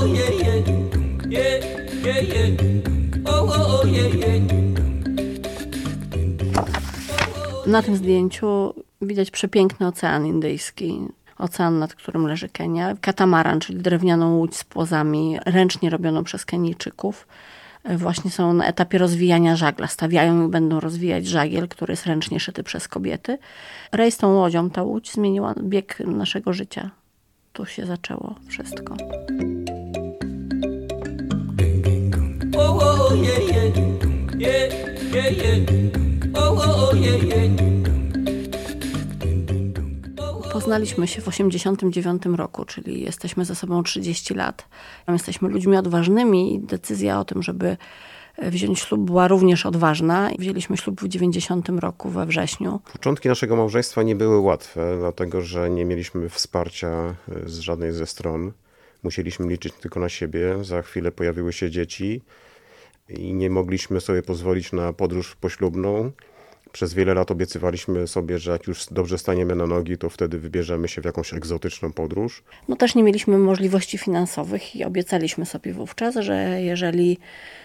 Na tym zdjęciu widać przepiękny Ocean Indyjski. Ocean, nad którym leży Kenia. Katamaran, czyli drewnianą łódź z płozami, ręcznie robioną przez Kenijczyków. Właśnie są na etapie rozwijania żagla. Stawiają i będą rozwijać żagiel, który jest ręcznie szyty przez kobiety. Rejs tą łodzią, ta łódź zmieniła bieg naszego życia. Tu się zaczęło wszystko. Poznaliśmy się w 1989 roku, czyli jesteśmy ze sobą 30 lat. Jesteśmy ludźmi odważnymi i decyzja o tym, żeby wziąć ślub była również odważna. Wzięliśmy ślub w 90 roku we wrześniu. Początki naszego małżeństwa nie były łatwe, dlatego że nie mieliśmy wsparcia z żadnej ze stron. Musieliśmy liczyć tylko na siebie. Za chwilę pojawiły się dzieci i nie mogliśmy sobie pozwolić na podróż poślubną. Przez wiele lat obiecywaliśmy sobie, że jak już dobrze staniemy na nogi, to wtedy wybierzemy się w jakąś egzotyczną podróż. No też nie mieliśmy możliwości finansowych i obiecaliśmy sobie wówczas, że jeżeli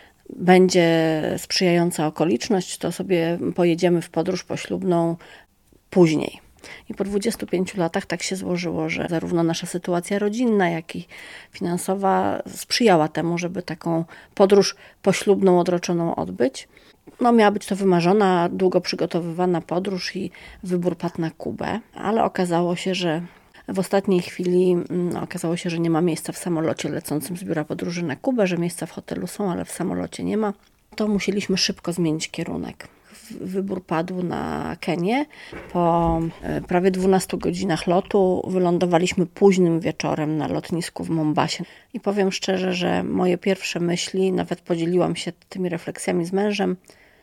będzie sprzyjająca okoliczność, to sobie pojedziemy w podróż poślubną później. I po 25 latach tak się złożyło, że zarówno nasza sytuacja rodzinna, jak i finansowa sprzyjała temu, żeby taką podróż poślubną odroczoną odbyć. No, miała być to wymarzona, długo przygotowywana podróż i wybór padł na Kubę, ale okazało się, że w ostatniej chwili że nie ma miejsca w samolocie lecącym z biura podróży na Kubę, że miejsca w hotelu są, ale w samolocie nie ma. To musieliśmy szybko zmienić kierunek. Wybór padł na Kenię. Po prawie 12 godzinach lotu wylądowaliśmy późnym wieczorem na lotnisku w Mombasie. I powiem szczerze, że moje pierwsze myśli, nawet podzieliłam się tymi refleksjami z mężem,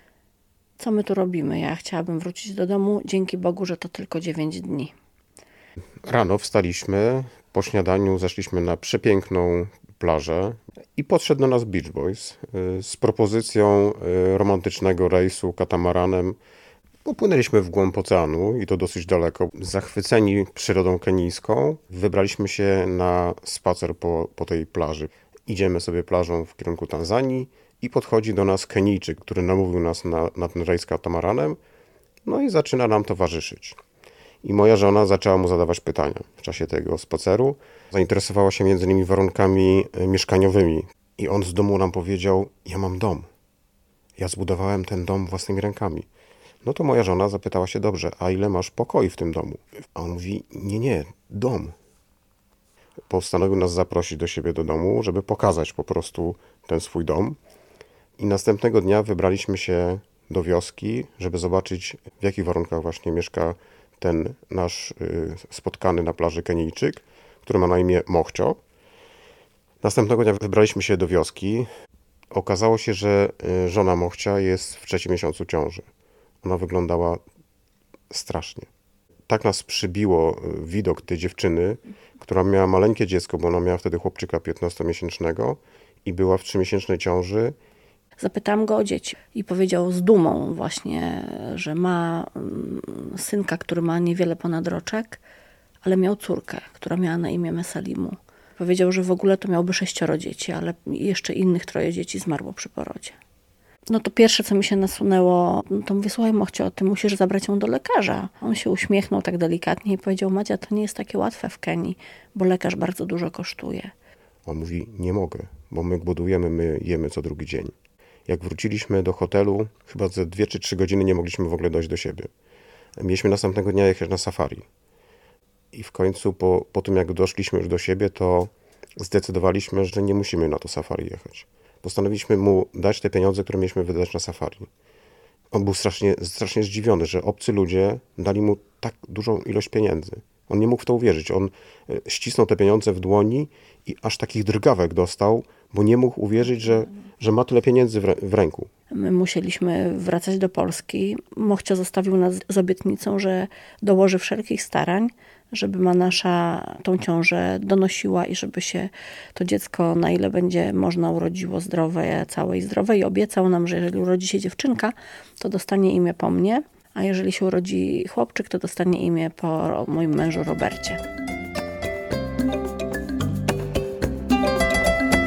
co my tu robimy? Ja chciałabym wrócić do domu, dzięki Bogu, że to tylko 9 dni. Rano wstaliśmy, po śniadaniu zeszliśmy na przepiękną plażę i podszedł do nas Beach Boys z propozycją romantycznego rejsu katamaranem. Popłynęliśmy w głąb oceanu i to dosyć daleko. Zachwyceni przyrodą kenijską wybraliśmy się na spacer po tej plaży. Idziemy sobie plażą w kierunku Tanzanii i podchodzi do nas Kenijczyk, który namówił nas na ten rejs katamaranem, no i zaczyna nam towarzyszyć. I moja żona zaczęła mu zadawać pytania w czasie tego spaceru. Zainteresowała się między innymi warunkami mieszkaniowymi. I on z domu nam powiedział, ja mam dom. Ja zbudowałem ten dom własnymi rękami. No to moja żona zapytała się, dobrze, a ile masz pokoi w tym domu? A on mówi, nie, dom. Postanowił nas zaprosić do siebie do domu, żeby pokazać po prostu ten swój dom. I następnego dnia wybraliśmy się do wioski, żeby zobaczyć, w jakich warunkach właśnie mieszka ten nasz spotkany na plaży Kenijczyk, który ma na imię Mochcio. Następnego dnia wybraliśmy się do wioski. Okazało się, że żona Mochcia jest w 3. miesiącu ciąży. Ona wyglądała strasznie. Tak nas przybiło widok tej dziewczyny, która miała maleńkie dziecko, bo ona miała wtedy chłopczyka 15-miesięcznego i była w 3-miesięcznej ciąży. Zapytałam go o dzieci i powiedział z dumą właśnie, że ma synka, który ma niewiele ponad roczek, ale miał córkę, która miała na imię Mesalimu. Powiedział, że w ogóle to miałby 6 dzieci, ale jeszcze innych 3 dzieci zmarło przy porodzie. No to pierwsze, co mi się nasunęło, to mówię, słuchaj Mochcio, ty musisz zabrać ją do lekarza. On się uśmiechnął tak delikatnie i powiedział, Madzia, to nie jest takie łatwe w Kenii, bo lekarz bardzo dużo kosztuje. On mówi, nie mogę, bo my głodujemy, my jemy co drugi dzień. Jak wróciliśmy do hotelu, chyba za 2 czy 3 godziny nie mogliśmy w ogóle dojść do siebie. Mieliśmy następnego dnia jechać na safari. I w końcu po tym, jak doszliśmy już do siebie, to zdecydowaliśmy, że nie musimy na to safari jechać. Postanowiliśmy mu dać te pieniądze, które mieliśmy wydać na safari. On był strasznie zdziwiony, że obcy ludzie dali mu tak dużą ilość pieniędzy. On nie mógł w to uwierzyć. On ścisnął te pieniądze w dłoni i aż takich drgawek dostał, bo nie mógł uwierzyć, że ma tyle pieniędzy w ręku. My musieliśmy wracać do Polski. Mochcio zostawił nas z obietnicą, że dołoży wszelkich starań, żeby Manasza tą ciążę donosiła i żeby się to dziecko, na ile będzie można, urodziło zdrowe, całe i zdrowe. I obiecał nam, że jeżeli urodzi się dziewczynka, to dostanie imię po mnie, a jeżeli się urodzi chłopczyk, to dostanie imię po moim mężu Robercie.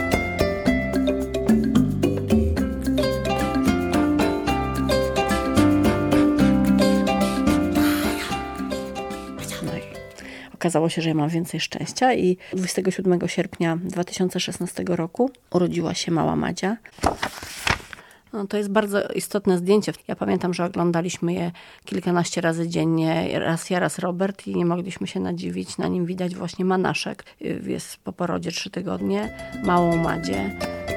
No i okazało się, że ja mam więcej szczęścia i 27 sierpnia 2016 roku urodziła się mała Madzia. No, to jest bardzo istotne zdjęcie. Ja pamiętam, że oglądaliśmy je kilkanaście razy dziennie, raz ja, raz Robert i nie mogliśmy się nadziwić. Na nim widać właśnie Manaszek. Jest po porodzie 3 tygodnie, małą Madzię.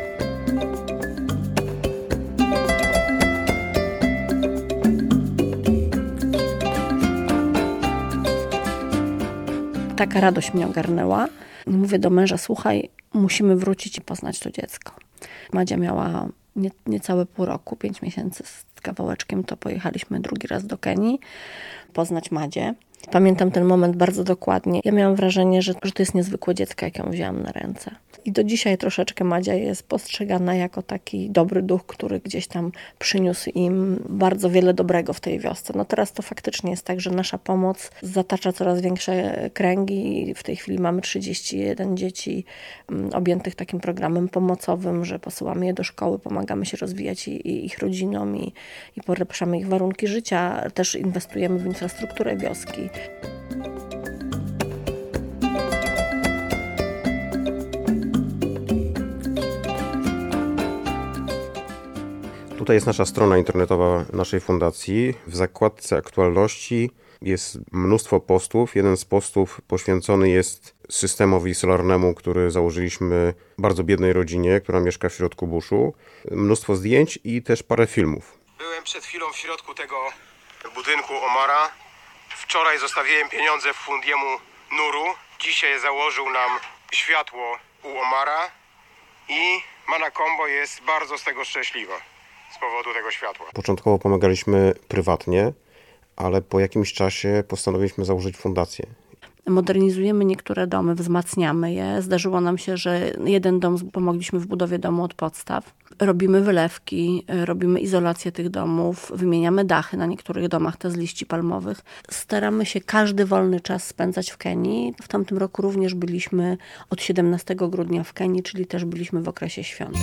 Taka radość mnie ogarnęła. Mówię do męża, słuchaj, musimy wrócić i poznać to dziecko. Madzia miała niecałe pół roku, 5 miesięcy z kawałeczkiem, to pojechaliśmy drugi raz do Kenii poznać Madzię. Pamiętam ten moment bardzo dokładnie. Ja miałam wrażenie, że to jest niezwykłe dziecko, jak ją wzięłam na ręce. I do dzisiaj troszeczkę Madzia jest postrzegana jako taki dobry duch, który gdzieś tam przyniósł im bardzo wiele dobrego w tej wiosce. No teraz to faktycznie jest tak, że nasza pomoc zatacza coraz większe kręgi. W tej chwili mamy 31 dzieci objętych takim programem pomocowym, że posyłamy je do szkoły, pomagamy się rozwijać i ich rodzinom i polepszamy ich warunki życia. Też inwestujemy w infrastrukturę wioski. Tutaj jest nasza strona internetowa naszej fundacji. W zakładce aktualności jest mnóstwo postów. Jeden z postów poświęcony jest systemowi solarnemu, który założyliśmy bardzo biednej rodzinie, która mieszka w środku buszu. Mnóstwo zdjęć i też parę filmów. Byłem przed chwilą w środku tego budynku Omara. Wczoraj zostawiłem pieniądze w Fundiemu Nuru. Dzisiaj założył nam światło u Omara i Mana Kombo jest bardzo z tego szczęśliwa z powodu tego światła. Początkowo pomagaliśmy prywatnie, ale po jakimś czasie postanowiliśmy założyć fundację. Modernizujemy niektóre domy, wzmacniamy je. Zdarzyło nam się, że jeden dom pomogliśmy w budowie domu od podstaw. Robimy wylewki, robimy izolację tych domów, wymieniamy dachy na niektórych domach, te z liści palmowych. Staramy się każdy wolny czas spędzać w Kenii. W tamtym roku również byliśmy od 17 grudnia w Kenii, czyli też byliśmy w okresie świąt.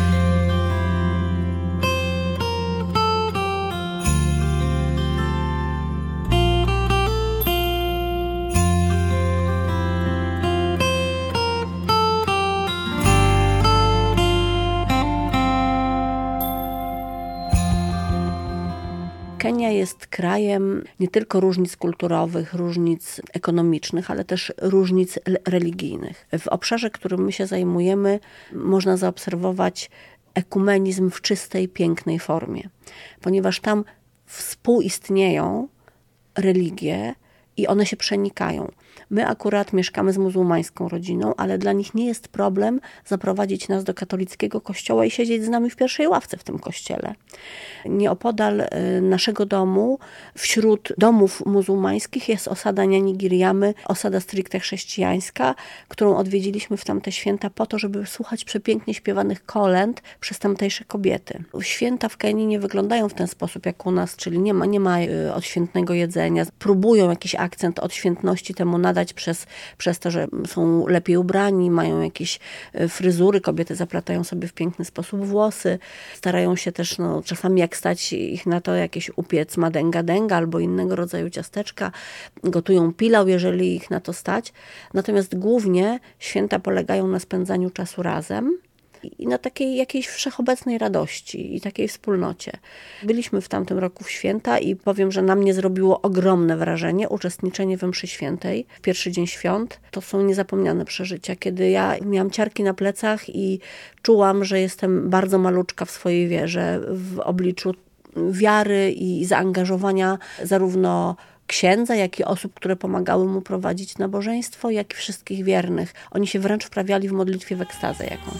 Kenia jest krajem nie tylko różnic kulturowych, różnic ekonomicznych, ale też różnic religijnych. W obszarze, którym my się zajmujemy, można zaobserwować ekumenizm w czystej, pięknej formie, ponieważ tam współistnieją religie i one się przenikają. My akurat mieszkamy z muzułmańską rodziną, ale dla nich nie jest problem zaprowadzić nas do katolickiego kościoła i siedzieć z nami w pierwszej ławce w tym kościele. Nieopodal naszego domu, wśród domów muzułmańskich jest osada Niani Giriamy, osada stricte chrześcijańska, którą odwiedziliśmy w tamte święta po to, żeby słuchać przepięknie śpiewanych kolęd przez tamtejsze kobiety. Święta w Kenii nie wyglądają w ten sposób jak u nas, czyli nie ma odświętnego jedzenia. Próbują jakiś akcent odświętności temu nadać przez to, że są lepiej ubrani, mają jakieś fryzury, kobiety zaplatają sobie w piękny sposób włosy, starają się też czasami jak stać ich na to jakieś upiec madenga albo innego rodzaju ciasteczka, gotują pilau, jeżeli ich na to stać. Natomiast głównie święta polegają na spędzaniu czasu razem i na takiej jakiejś wszechobecnej radości i takiej wspólnocie. Byliśmy w tamtym roku w święta i powiem, że na mnie zrobiło ogromne wrażenie uczestniczenie we mszy świętej w pierwszy dzień świąt. To są niezapomniane przeżycia, kiedy ja miałam ciarki na plecach i czułam, że jestem bardzo maluczka w swojej wierze, w obliczu wiary i zaangażowania zarówno księdza, jak i osób, które pomagały mu prowadzić nabożeństwo, jak i wszystkich wiernych. Oni się wręcz wprawiali w modlitwie w ekstazę jakąś.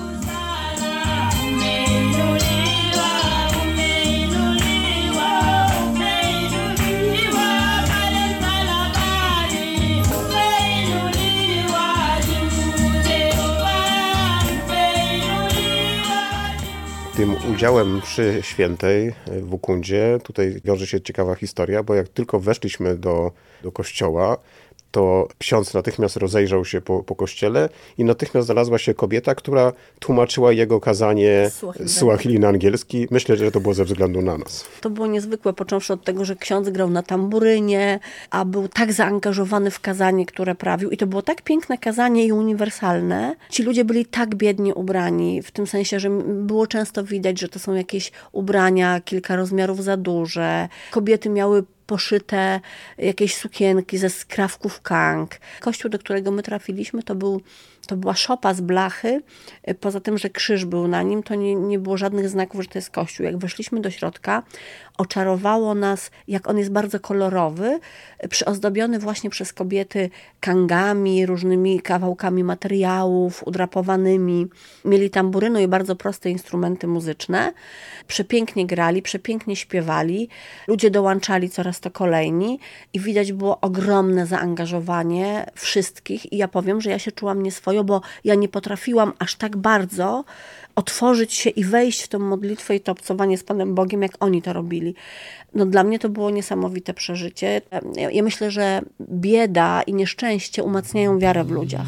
Tym udziałem mszy świętej w Ukundzie tutaj wiąże się ciekawa historia, bo jak tylko weszliśmy do kościoła, to ksiądz natychmiast rozejrzał się po kościele i natychmiast znalazła się kobieta, która tłumaczyła jego kazanie Suahili na angielski. Myślę, że to było ze względu na nas. To było niezwykłe, począwszy od tego, że ksiądz grał na tamburynie, a był tak zaangażowany w kazanie, które prawił. I to było tak piękne kazanie i uniwersalne. Ci ludzie byli tak biednie ubrani, w tym sensie, że było często widać, że to są jakieś ubrania kilka rozmiarów za duże. Kobiety miały poszyte jakieś sukienki ze skrawków kang. Kościół, do którego my trafiliśmy, to była szopa z blachy. Poza tym, że krzyż był na nim, to nie było żadnych znaków, że to jest kościół. Jak weszliśmy do środka, oczarowało nas, jak on jest bardzo kolorowy, przyozdobiony właśnie przez kobiety kangami, różnymi kawałkami materiałów, udrapowanymi. Mieli tamburyno i bardzo proste instrumenty muzyczne. Przepięknie grali, przepięknie śpiewali. Ludzie dołączali coraz to kolejni i widać było ogromne zaangażowanie wszystkich. I ja powiem, że ja się czułam nieswojo, bo ja nie potrafiłam aż tak bardzo otworzyć się i wejść w tę modlitwę i to obcowanie z Panem Bogiem, jak oni to robili. No dla mnie to było niesamowite przeżycie. Ja myślę, że bieda i nieszczęście umacniają wiarę w ludziach.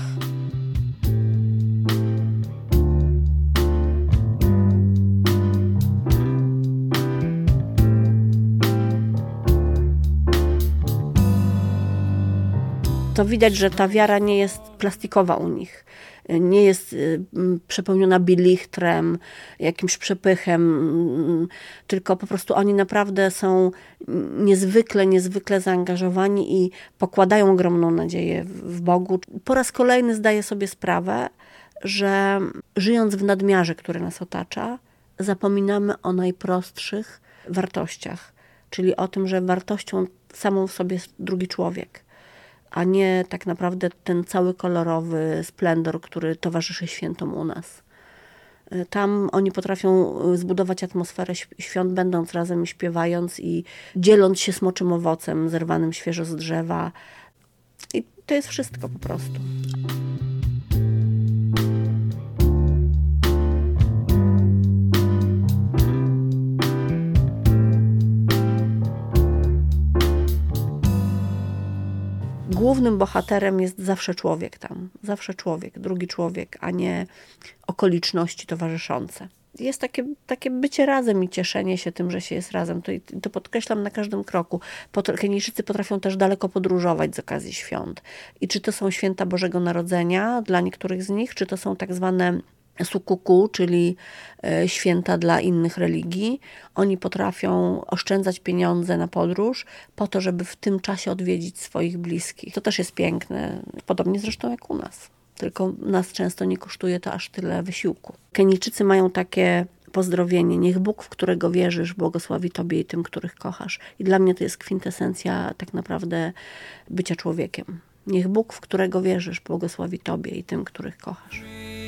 To widać, że ta wiara nie jest plastikowa u nich. Nie jest przepełniona bilichtrem, jakimś przepychem, tylko po prostu oni naprawdę są niezwykle zaangażowani i pokładają ogromną nadzieję w Bogu. Po raz kolejny zdaję sobie sprawę, że żyjąc w nadmiarze, który nas otacza, zapominamy o najprostszych wartościach, czyli o tym, że wartością samą w sobie jest drugi człowiek, a nie tak naprawdę ten cały kolorowy splendor, który towarzyszy świętom u nas. Tam oni potrafią zbudować atmosferę świąt, będąc razem i śpiewając i dzieląc się smoczym owocem zerwanym świeżo z drzewa. I to jest wszystko po prostu. Głównym bohaterem jest zawsze człowiek tam. Zawsze człowiek, drugi człowiek, a nie okoliczności towarzyszące. Jest takie bycie razem i cieszenie się tym, że się jest razem. To podkreślam na każdym kroku. Kenijczycy potrafią też daleko podróżować z okazji świąt. I czy to są święta Bożego Narodzenia dla niektórych z nich, czy to są tak zwane sukuku, czyli święta dla innych religii. Oni potrafią oszczędzać pieniądze na podróż po to, żeby w tym czasie odwiedzić swoich bliskich. To też jest piękne, podobnie zresztą jak u nas. Tylko nas często nie kosztuje to aż tyle wysiłku. Kenijczycy mają takie pozdrowienie: niech Bóg, w którego wierzysz, błogosławi Tobie i tym, których kochasz. I dla mnie to jest kwintesencja tak naprawdę bycia człowiekiem. Niech Bóg, w którego wierzysz, błogosławi Tobie i tym, których kochasz.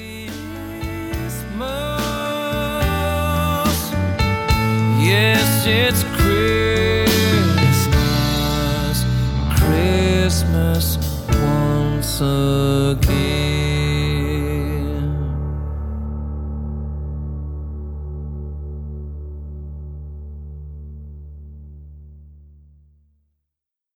Yes, it's Christmas, Christmas once again.